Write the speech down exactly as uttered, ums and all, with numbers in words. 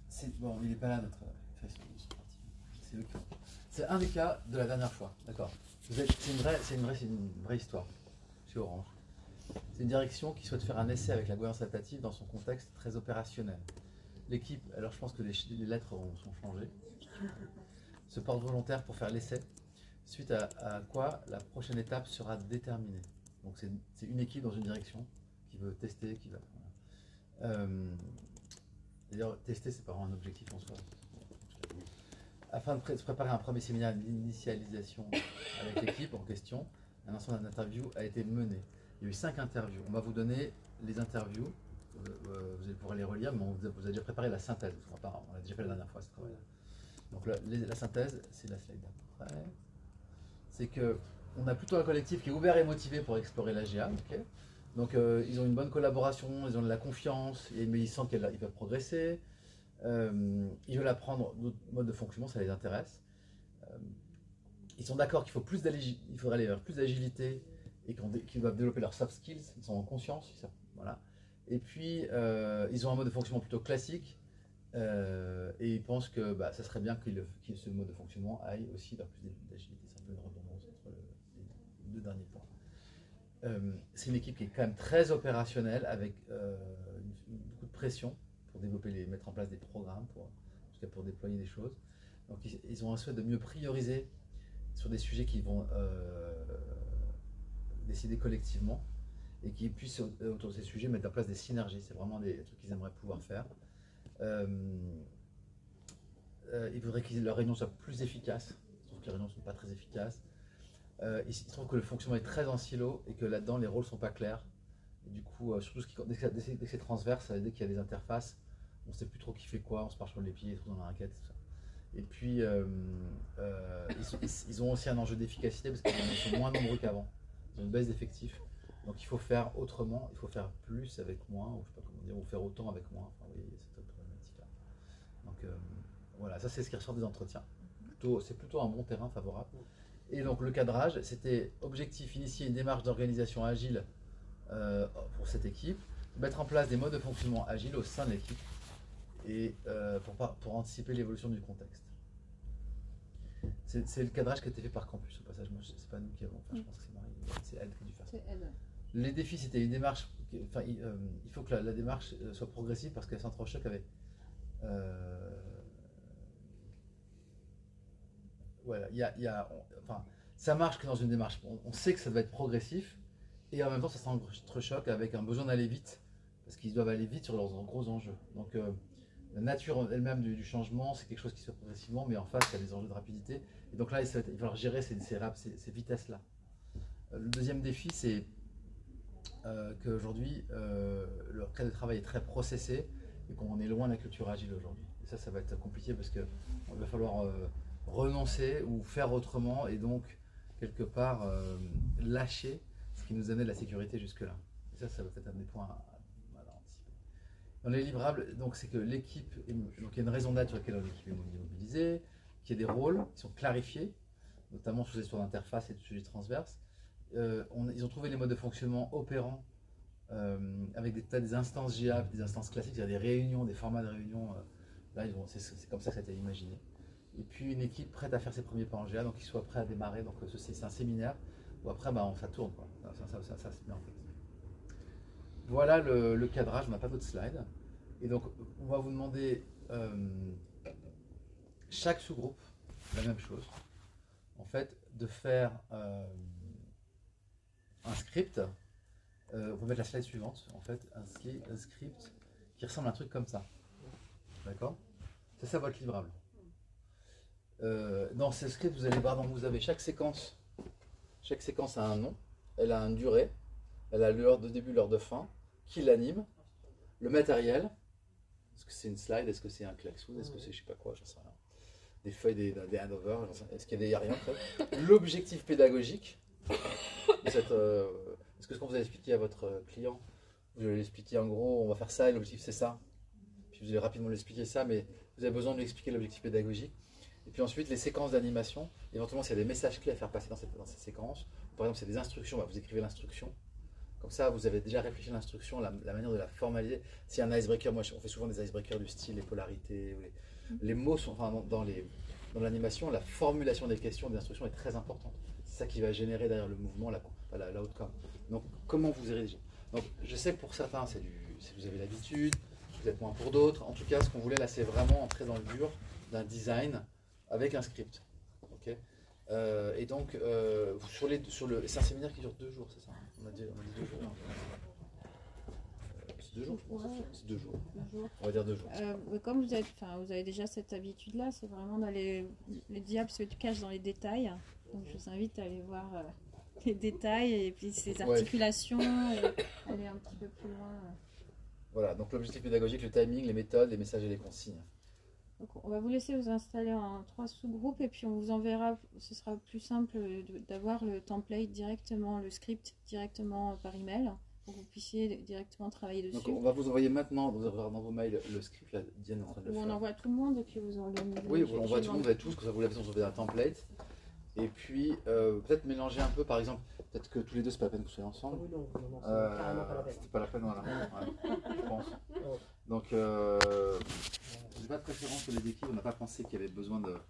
c'est bon, il n'est pas là notre création de parti. C'est eux qui font. C'est un des cas de la dernière fois, d'accord. C'est une vraie, c'est une vraie, c'est une vraie histoire chez Orange. C'est une direction qui souhaite faire un essai avec la gouvernance adaptative dans son contexte très opérationnel. L'équipe, alors je pense que les, les lettres ont, sont changées, se porte volontaire pour faire l'essai, suite à, à quoi la prochaine étape sera déterminée. Donc c'est une équipe dans une direction qui veut tester, qui va. Voilà. Euh, D'ailleurs, tester, c'est pas vraiment un objectif en soi. Afin de, pré de préparer un premier séminaire d'initialisation avec l'équipe en question, un ensemble d'interviews a été mené. Il y a eu cinq interviews. On va vous donner les interviews. Euh, vous allez pouvoir les relire, mais on vous a, vous a déjà préparé la synthèse. On l'a déjà fait la dernière fois, ce travail-là. Donc la, les, la synthèse, c'est la slide d'après. C'est que on a plutôt un collectif qui est ouvert et motivé pour explorer l'A G A. Okay, donc euh, ils ont une bonne collaboration, ils ont de la confiance, mais ils sentent qu'ils peuvent progresser. Euh, ils veulent apprendre d'autres modes de fonctionnement, ça les intéresse. Euh, ils sont d'accord qu'il faut plus il faudrait aller vers plus d'agilité et qu'ils doivent développer leurs soft skills, ils sont en conscience. Ça, voilà. Et puis euh, ils ont un mode de fonctionnement plutôt classique euh, et ils pensent que bah, ça serait bien que qu ce mode de fonctionnement aille aussi vers plus d'agilité. C'est un peu une redondance entre le, les deux derniers points. Euh, c'est une équipe qui est quand même très opérationnelle avec euh, une, une, beaucoup de pression pour développer, les, mettre en place des programmes, pour, pour déployer des choses. Donc ils, ils ont un souhait de mieux prioriser sur des sujets qui vont euh, décider collectivement et qui puissent autour de ces sujets mettre en place des synergies. C'est vraiment des trucs qu'ils aimeraient pouvoir faire. Euh, euh, il faudrait que leurs réunions soient plus efficaces. Je trouve que les réunions ne sont pas très efficaces. Euh, il se trouve que le fonctionnement est très en silo et que là-dedans les rôles ne sont pas clairs. Et du coup, euh, surtout ce qui, dès que, dès que c'est transverse, dès qu'il y a des interfaces, on ne sait plus trop qui fait quoi, on se marche sur les pieds, tout dans la raquette, tout ça. Et puis, euh, euh, ils, ils ont aussi un enjeu d'efficacité parce qu'ils sont moins nombreux qu'avant. Ils ont une baisse d'effectifs. Donc il faut faire autrement, il faut faire plus avec moins, ou je sais pas comment dire, ou faire autant avec moins. Enfin, vous voyez, c'est cette problématique-là. Donc euh, voilà, ça c'est ce qui ressort des entretiens. Plutôt, c'est plutôt un bon terrain favorable. Et donc le cadrage, c'était objectif, initier une démarche d'organisation agile euh, pour cette équipe, mettre en place des modes de fonctionnement agiles au sein de l'équipe et euh, pour, pour anticiper l'évolution du contexte. C'est le cadrage qui a été fait par Campus au passage. C'est pas nous qui avons, enfin je pense que c'est Marie, c'est elle qui a dû faire ça. Les défis, c'était une démarche, enfin il, euh, il faut que la, la démarche soit progressive parce que la Centre-Choc avait euh, voilà, il y a, il y a on, enfin ça marche que dans une démarche, on, on sait que ça doit être progressif et en même temps ça s'entrechoque avec un besoin d'aller vite parce qu'ils doivent aller vite sur leurs gros enjeux. Donc euh, la nature elle-même du, du changement, c'est quelque chose qui se fait progressivement, mais en face il y a des enjeux de rapidité et donc là il va falloir gérer ces, ces, ces, ces vitesses-là. Le deuxième défi, c'est euh, qu'aujourd'hui euh, leur cadre de travail est très processé et qu'on est loin de la culture agile aujourd'hui. Et ça, ça va être compliqué parce qu'il va falloir euh, renoncer ou faire autrement et donc quelque part euh, lâcher ce qui nous amenait de la sécurité jusque-là. Et ça, ça va être un des points à, à, à anticiper. Dans les livrables, donc c'est que l'équipe, donc il y a une raison d'être sur laquelle l'équipe est mobilisée, qu'il y ait des rôles qui sont clarifiés, notamment sur les histoires d'interface et de sujets transverses. Euh, on, ils ont trouvé les modes de fonctionnement opérants euh, avec des, des instances G A P, des instances classiques, il y a des réunions, des formats de réunions. Euh, là, c'est comme ça que ça a été imaginé. Et puis une équipe prête à faire ses premiers pas en G A, donc qu'ils soient prêts à démarrer. Donc c'est un séminaire où après, bah, on, ça tourne. Quoi. Ça, ça, ça, ça se met en fait. Voilà le, le cadrage, on n'a pas d'autres slides. Et donc, on va vous demander euh, chaque sous-groupe, la même chose, en fait, de faire euh, un script. Euh, on va mettre la slide suivante, en fait, un, un script qui ressemble à un truc comme ça. D'accord? C'est ça votre livrable. Euh, dans ce script, vous allez voir, donc vous avez chaque séquence. Chaque séquence a un nom, elle a une durée, elle a l'heure de début, l'heure de fin, qui l'anime, le matériel. Est-ce que c'est une slide? Est-ce que c'est un klaxon? Est-ce que c'est je sais pas quoi? J'en sais rien. Des feuilles, des, des handovers, est-ce qu'il y a des rien en fait? L'objectif pédagogique. Cette, euh, est-ce que ce qu'on vous a expliqué à votre client, vous allez l'expliquer en gros, on va faire ça et l'objectif c'est ça. Puis vous allez rapidement lui expliquer ça, mais vous avez besoin de lui expliquer l'objectif pédagogique. Et puis ensuite les séquences d'animation, éventuellement s'il y a des messages clés à faire passer dans cette, dans cette séquence. Par exemple, s'il y a des instructions, bah, vous écrivez l'instruction. Comme ça, vous avez déjà réfléchi à l'instruction, la, la manière de la formaliser. S'il y a un icebreaker, moi on fait souvent des icebreakers du style les polarités, ou les, les mots sont, enfin, dans, les, dans l'animation, la formulation des questions, des instructions est très importante. C'est ça qui va générer derrière le mouvement, la, la, la outcome. Donc comment vous rédigez? Donc je sais que pour certains, c'est du, si vous avez l'habitude, peut-être moins pour d'autres. En tout cas, ce qu'on voulait là, c'est vraiment entrer dans le dur d'un design avec un script. Okay, euh, et donc, euh, sur, les, sur le, c'est un séminaire qui dure deux jours, c'est ça? On a dit, on a dit deux jours. Euh, c'est deux jours, je pense. Ouais. C'est deux jours. deux jours. On va dire deux jours. Euh, comme vous avez, vous avez déjà cette habitude-là, c'est vraiment d'aller. Le diable se cache dans les détails. Donc, je vous invite à aller voir euh, les détails et puis ces articulations ouais. et aller un petit peu plus loin. Voilà, donc l'objectif pédagogique, le timing, les méthodes, les messages et les consignes. Donc on va vous laisser vous installer en trois sous-groupes et puis on vous enverra, ce sera plus simple d'avoir le template directement, le script directement par email pour que vous puissiez directement travailler dessus. Donc on va vous envoyer maintenant, vous aurez dans vos mails le script, là, Diane est en train de le faire. On envoie tout le monde et puis vous organisez. Oui, on envoie tout le monde, vous avez tous, que ça vous l'avez envoyé un template. Et puis euh, peut-être mélanger un peu, par exemple, peut-être que tous les deux c'est pas la peine que vous soyez ensemble. Oui, non, non, non, euh, carrément pas la peine. C'était pas la peine, voilà, ouais, je pense. Donc, euh, j'ai pas de préférence sur les équipes, on n'a pas pensé qu'il y avait besoin de.